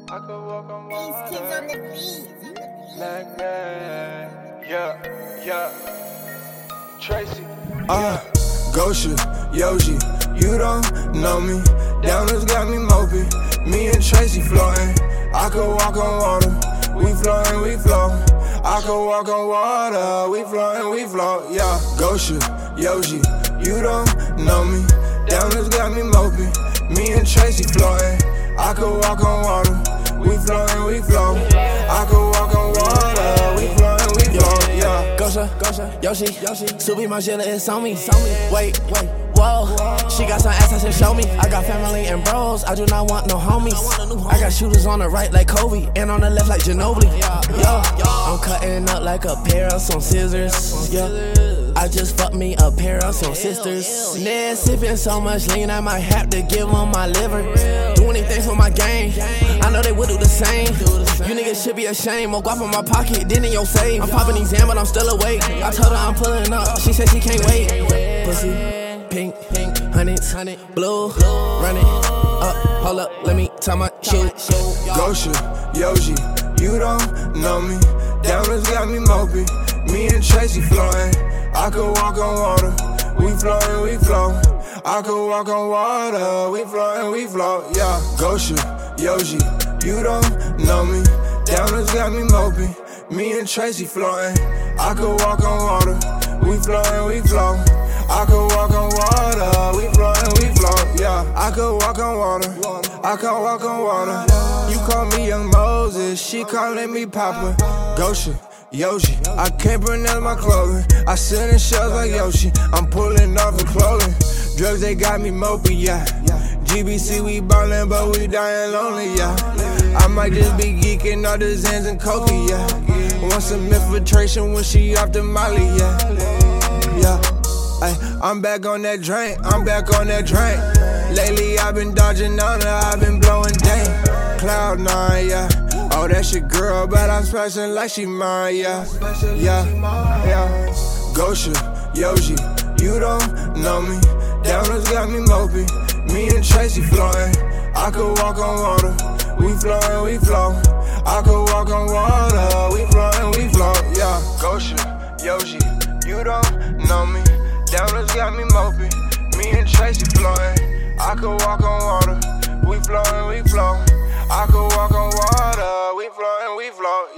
I could walk on These water. kids on the beat. Like that. Yeah. Tracy. Gosha, Yoshi, you don't know me. Downers got me mopey. Me and Tracy floating. I could walk on water. We floating, we float. I could walk on water. We floating, we float. Yeah. Gosha, Yoshi, you don't know me. Downers got me mopey. Me and Tracy floating. I could walk on water. We floating, we float. I could walk on water. We floating, we float. Yeah. Gosha, Yoshi, Subi Majilla, it's on me. Wait, whoa. She got some ass, I said show me. I got family and bros, I do not want no homies. I got shooters on the right like Kobe, and on the left like Ginobili. I'm cutting up like a pair of some scissors. I just fucked me a pair of some sisters. Ned sipping so much lean, I might have to give them my liver. Do anything for my gang, I know they would do the same. You niggas should be ashamed. More guap in my pocket than in your safe. I'm popping these but I'm still awake. I told her I'm pulling up, she said she can't wait. Pussy, pink, hundreds, blue, run it up, hold up, let me tie my shoe. Gosha, Yoshi, you don't know me. Downers got me mopey. Me and Tracy floating. I could walk on water. We floating, we float. I could walk on water. We floating, we float. Yeah. Gosha, Yoshi, you don't know me. Downers got me mopey. Me and Tracy floating. I could walk on water. We floating, we float. I could walk on water. We floating, we float. Yeah. I could walk on water. I could walk on water. You call me Young Moses. She calling me Papa. Gosha, Yoshi, I can't pronounce my clothing. I sit in shells like Yoshi. I'm pulling off the clothing. Drugs, they got me mopey, yeah. GBC, we ballin', but we dying lonely, yeah. I might just be geeking all the Zans and Coke, yeah. Want some infiltration when she off the Molly, yeah. Ay, I'm back on that drink, Lately I've been dodging on her, I've been blowing dang. Cloud9, yeah. Oh, that's your girl, but I'm smashing like she mine, yeah. Gosha, Yoshi, you don't know me. Downers got me mopey. Me and Tracy floating. I could walk on water. We floating, we float. I could walk on water. We floating, we float, yeah. Gosha, Yoshi, you don't know me. Downers got me mopey. Me and Tracy floating. I could walk on water. We floating, we float. I could walk on water. We floating, we float.